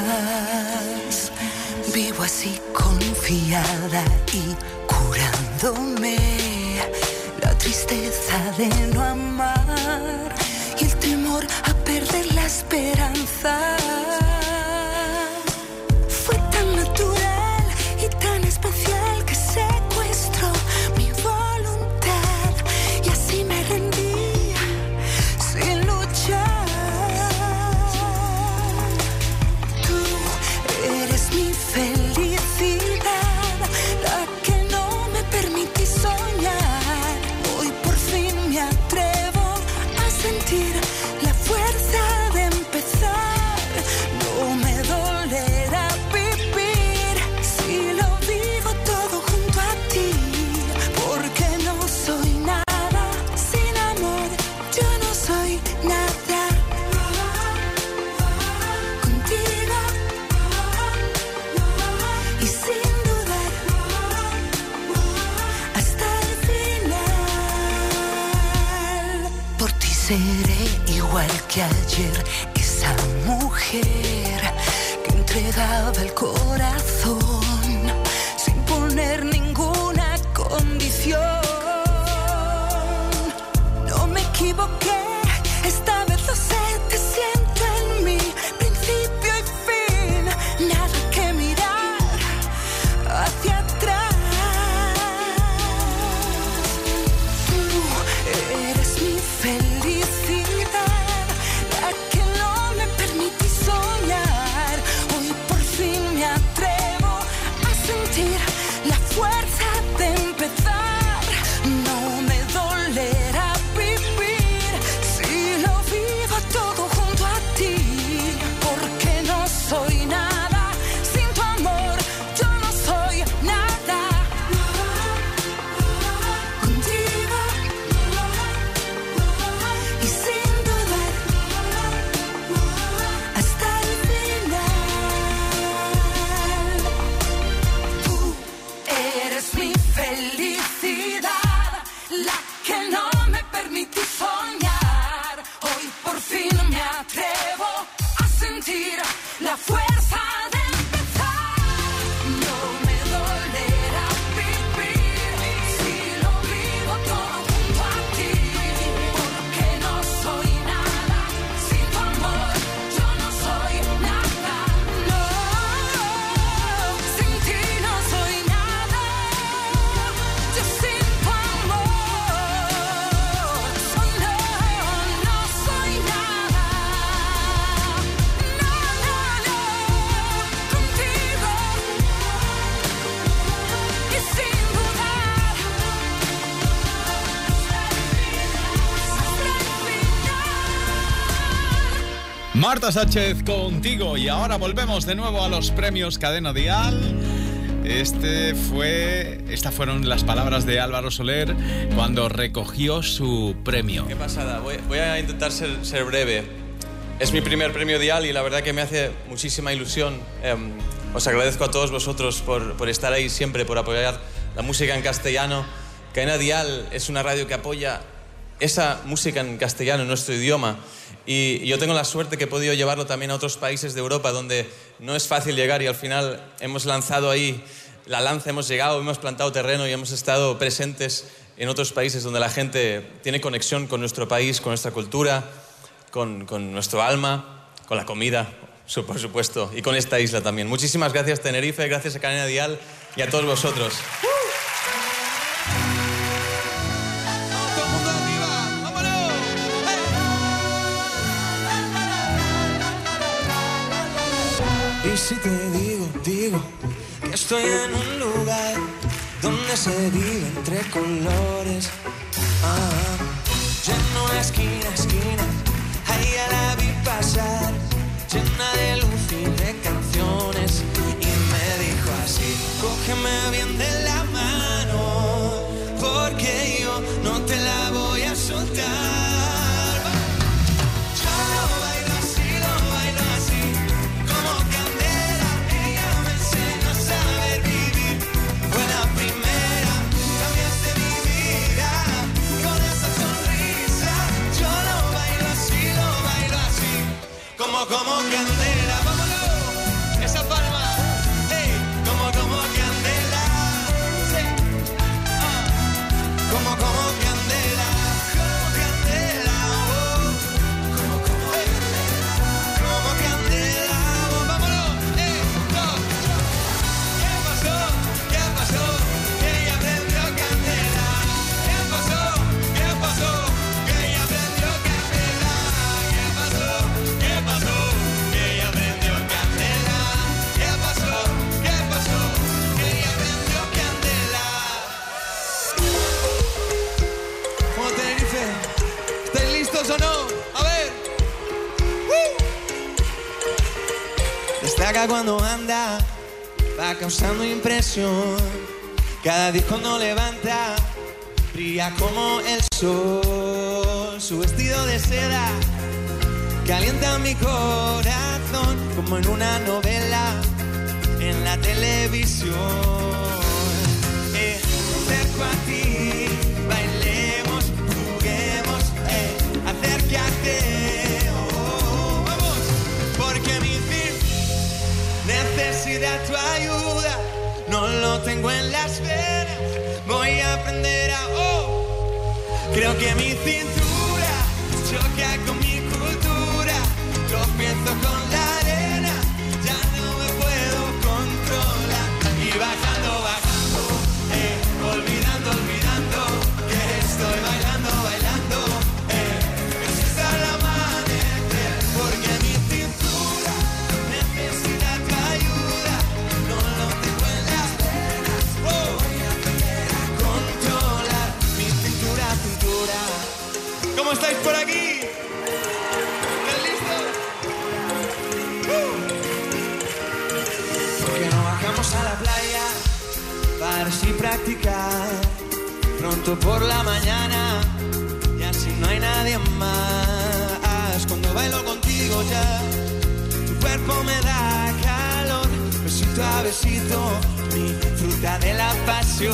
Speaker 12: Vivo así confiada y curándome la tristeza de no amar y el temor a perder la esperanza. Fue tan natural y tan especial que secuestró mi voluntad y así me rendí sin luchar. Tú eres mi felicidad, la que no me permití soñar. Hoy por fin me atrevo a sentir la fuerza de empezar. No seré igual que ayer, esa mujer que entregaba el corazón sin poner ninguna condición. No me equivoqué, esta vez lo sé, te siento en mí, principio y fin, nada que mirar hacia atrás. Felicidad, la que no me permití soñar. Hoy por fin me atrevo a sentir la fuerza de empezar. No me dolerá vivir si lo vivo todo junto a ti, porque no soy nada sin tu amor. Yo no soy nada contigo. Y sin dudar hasta el final, tú eres mi felicidad, la que no me permití soñar. Hoy por fin me atrevo a sentir la fuerza de empezar. No me dolerá vivir si lo vivo todo junto a ti, porque no soy nada sin tu amor. Yo no soy nada, no, sin ti no soy nada. Yo sin tu amor, oh, no, no soy nada. No, no, no, contigo y sin dudar
Speaker 1: Marta Sánchez contigo, y ahora volvemos de nuevo a los premios Cadena Dial. Este fue, estas fueron las palabras de Álvaro Soler cuando recogió su premio.
Speaker 14: Qué pasada, voy, voy a intentar ser, ser breve. Es mi primer premio Dial y la verdad que me hace muchísima ilusión. Eh, os agradezco a todos vosotros por, por estar ahí siempre, por apoyar la música en castellano. Cadena Dial es una radio que apoya esa música en castellano, en nuestro idioma. Y yo tengo la suerte que he podido llevarlo también a otros países de Europa donde no es fácil llegar, y al final hemos lanzado ahí la lanza, hemos llegado, hemos plantado terreno y hemos estado presentes en otros países donde la gente tiene conexión con nuestro país, con nuestra cultura, con, con nuestro alma, con la comida, por supuesto, y con esta isla también. Muchísimas gracias, Tenerife, gracias a Cadena Dial y a todos vosotros.
Speaker 4: Y si te digo, digo que estoy en un lugar donde se vive entre colores, ah, lleno de esquina a esquina, ahí ya la vi pasar, llena de luz y de canciones, y me dijo así: cógeme bien de la mano, porque yo no te la voy a soltar. Como candela, vámonos, esa palma, hey, como, como candela, sí, ah, como, como candela, como candela, oh, como, como, hey, como candela, oh, vámonos, hey, dos, ¿qué pasó? ¿Qué pasó? Que ella prendió candela, ¿qué pasó? ¿Qué pasó? Que ella prendió candela, ¿qué pasó? ¿Qué pasó? ¿O no? A ver. ¡Uh! Destaca cuando anda, va causando impresión. Cada disco cuando levanta, brilla como el sol. Su vestido de seda calienta mi corazón, como en una novela en la televisión. Eh, cerco a ti, bailemos, juguemos, eh, acerca tu ayuda. No lo tengo en las venas, voy a aprender a... Oh, creo que mi cintura choca con mi cultura. Tropiezo con la arena, ya no me puedo controlar. Y bajando, bajando, eh, olvidando, olvidando que estoy bailando, bailando, eh, es al amanecer, porque mi cintura necesita tu ayuda. No lo tengo en las venas, oh, voy a aprender a controlar mi cintura, cintura. ¿Cómo estáis por aquí? ¿Están listos? Uh. ¿Por qué no bajamos a la playa para así practicar? Pronto por la mañana y así no hay nadie más. Cuando bailo contigo ya, tu cuerpo me da calor. Besito a besito, mi fruta de la pasión.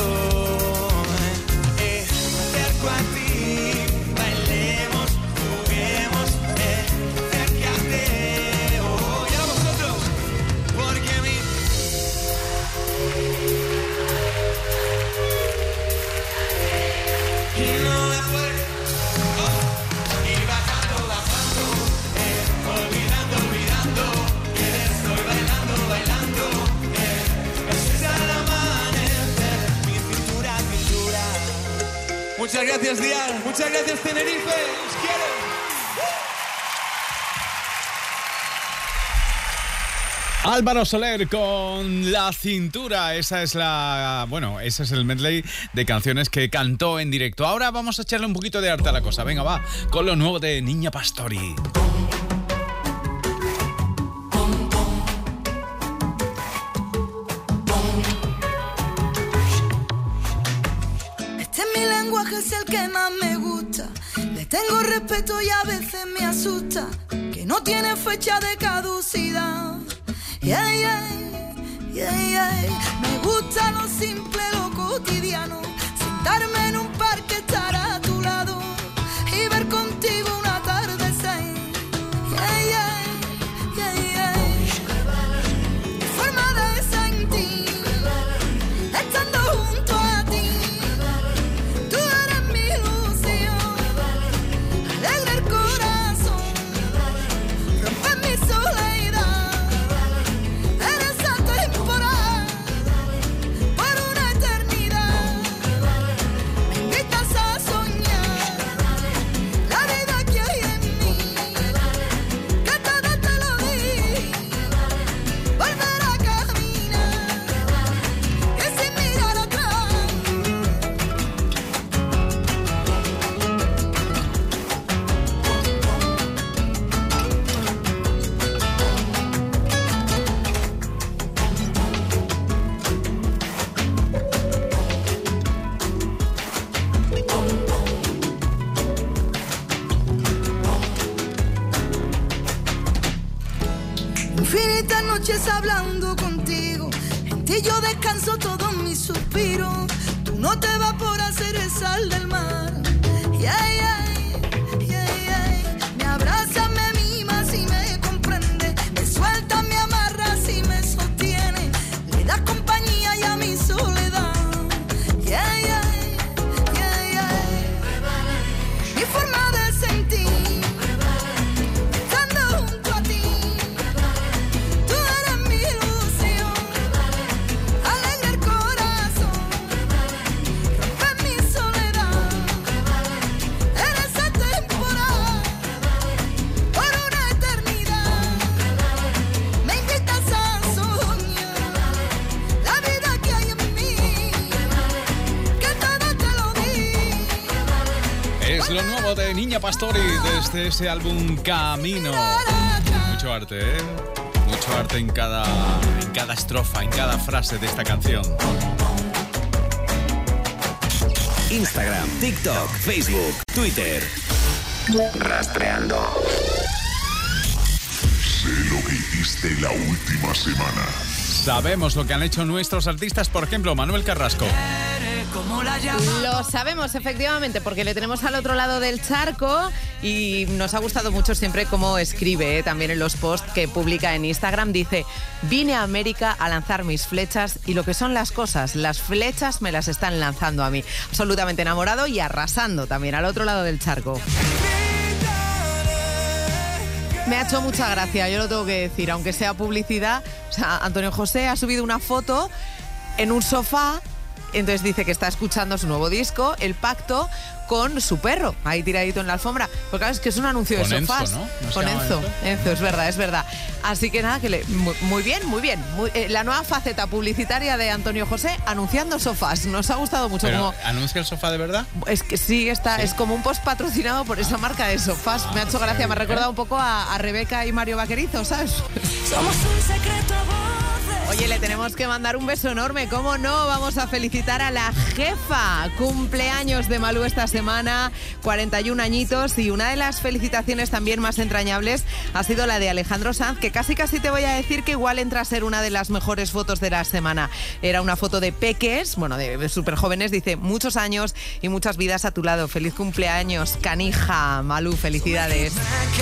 Speaker 4: Eh, me acerco a ti, bailemos, juguemos, eh, acércate, oh, y a vosotros, porque mi... Y no me puede, oh, y bajando, bajando, eh, olvidando, olvidando, que estoy bailando, bailando, eh, es al amanecer, mi cintura, cintura. Muchas gracias, Dial, muchas gracias, Tenerife, os quiero.
Speaker 1: Álvaro Soler con La Cintura. Esa es la... Bueno, ese es el medley de canciones que cantó en directo. Ahora vamos a echarle un poquito de arte a la cosa. Venga, va, con lo nuevo de Niña Pastori.
Speaker 2: Este es mi lenguaje, es el que más me gusta. Le tengo respeto y a veces me asusta que no tiene fecha de caducidad. Yeah, yeah, yeah, yeah. Me gusta lo simple, lo cotidiano. Sentarme en un parque, estar a tu lado y ver contigo un atardecer. Yeah, yeah, yeah, yeah. Mi forma de sentir, estando junto a ti. Tú eres mi ilusión, alegra el corazón, rompes mi soledad. Infinitas noches hablando contigo, en ti yo descanso todos mis suspiros. Tú no te vas por hacer el sal del mar. Yeah, yeah, yeah, yeah. Me abrazas, me mimas y me comprendes. Me sueltas, me amarras y me sostienes. Le das compañía y a mi soledad. Yeah, yeah, yeah, yeah. Mi forma de sentir.
Speaker 1: Lo nuevo de Niña Pastori desde ese álbum Camino. Mucho arte, ¿eh? Mucho arte en cada, en cada estrofa, en cada frase de esta canción.
Speaker 16: Instagram, TikTok, Facebook, Twitter.
Speaker 24: Rastreando. Sé lo que hiciste la última semana.
Speaker 1: Sabemos lo que han hecho nuestros artistas, por ejemplo, Manuel Carrasco.
Speaker 12: como la llama.
Speaker 13: Lo sabemos efectivamente porque le tenemos al otro lado del charco y nos ha gustado mucho siempre cómo escribe, ¿eh? También en los posts que publica en Instagram. Dice: vine a América a lanzar mis flechas y lo que son las cosas, las flechas me las están lanzando a mí. Absolutamente enamorado y arrasando también al otro lado del charco. Me ha hecho mucha gracia, yo lo tengo que decir, aunque sea publicidad. O sea, Antonio José ha subido una foto en un sofá, entonces dice que está escuchando su nuevo disco, El Pacto, con su perro, ahí tiradito en la alfombra. Porque claro, es que es un anuncio
Speaker 1: con
Speaker 13: de sofás.
Speaker 1: Enzo, ¿no? ¿No
Speaker 13: con Enzo, Enzo, Enzo, es verdad, es verdad. Así que nada, que le, muy, muy bien, muy bien. Muy, eh, la nueva faceta publicitaria de Antonio José anunciando sofás. Nos ha gustado mucho.
Speaker 1: ¿Pero
Speaker 13: como
Speaker 1: anuncia el sofá de verdad?
Speaker 13: Es que sí, está, ¿sí? Es como un post patrocinado por esa marca de sofás. Ah, me ha hecho gracia, me ha recordado un poco a, a Rebeca y Mario Vaquerizo, ¿sabes?
Speaker 12: Somos un secreto a voces.
Speaker 13: Oye, le tenemos que mandar un beso enorme, ¿cómo no? Vamos a felicitar a la jefa. Cumpleaños de Malú esta semana, cuarenta y un añitos, y una de las felicitaciones también más entrañables ha sido la de Alejandro Sanz, que casi casi te voy a decir que igual entra a ser una de las mejores fotos de la semana. Era una foto de peques, bueno, de súper jóvenes, dice: muchos años y muchas vidas a tu lado. Feliz cumpleaños, canija. Malú, felicidades.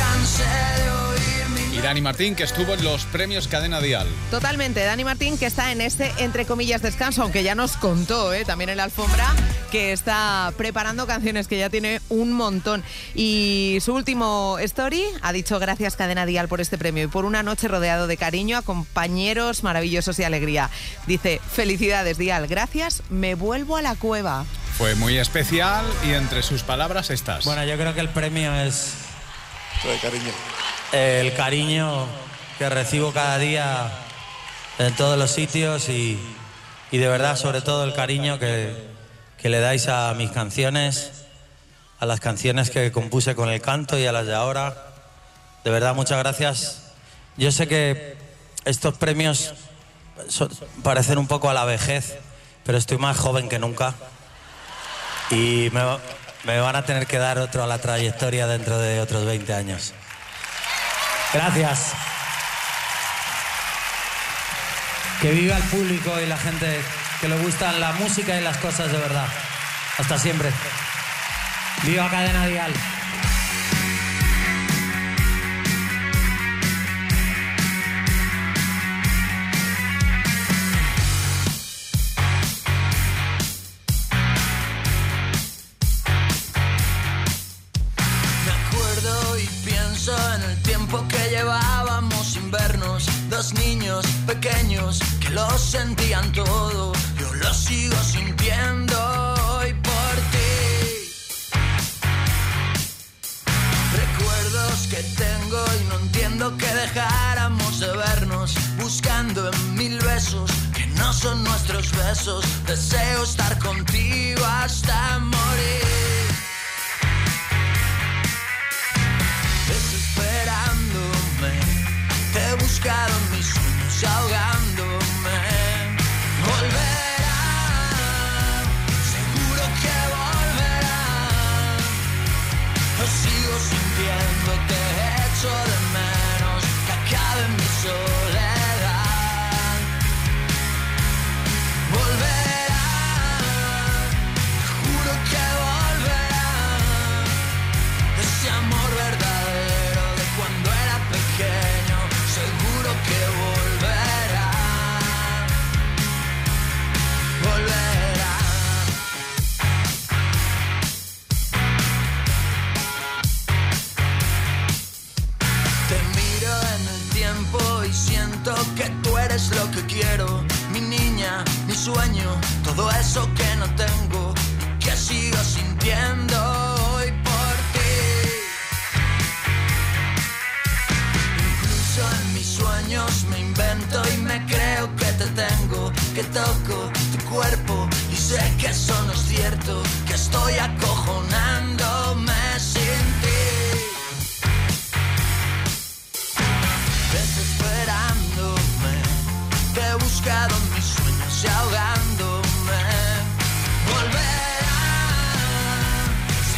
Speaker 1: Y Dani Martín, que estuvo en los premios Cadena Dial.
Speaker 13: Totalmente, Dani Martín, que está en ese, entre comillas, descanso, aunque ya nos contó, ¿eh? También en la alfombra, que está preparando canciones, que ya tiene un montón. Y su último story ha dicho: gracias Cadena Dial por este premio y por una noche rodeado de cariño a compañeros maravillosos y alegría. Dice: felicidades Dial, gracias, me vuelvo a la cueva.
Speaker 1: Fue muy especial y entre sus palabras estas.
Speaker 17: Bueno, yo creo que el premio es...
Speaker 18: de cariño.
Speaker 17: El cariño que recibo cada día en todos los sitios y, y de verdad, sobre todo, el cariño que, que le dais a mis canciones, a las canciones que compuse con el canto y a las de ahora. De verdad, muchas gracias. Yo sé que estos premios son, parecen un poco a la vejez, pero estoy más joven que nunca y me, me van a tener que dar otro a la trayectoria dentro de otros veinte años. Gracias. Que viva el público y la gente que le gustan la música y las cosas de verdad. Hasta siempre. Viva Cadena Dial.
Speaker 12: En el tiempo que llevábamos sin vernos, dos niños pequeños que lo sentían todo. Yo lo sigo sintiendo hoy por ti. Recuerdos que tengo y no entiendo que dejáramos de vernos, buscando en mil besos que no son nuestros besos. Deseo estar contigo hasta morir. Te he buscado en mis sueños ahogándome. Volverá, seguro que volverá. Lo sigo sintiendo, te echo de menos, que acabe mi soledad. Volverá, juro que volverá. Ese amor verdadero de cuando era pequeño. Seguro que volverá, volverá. Te miro en el tiempo y siento que tú eres lo que quiero. Mi niña, mi sueño, todo eso que no tengo.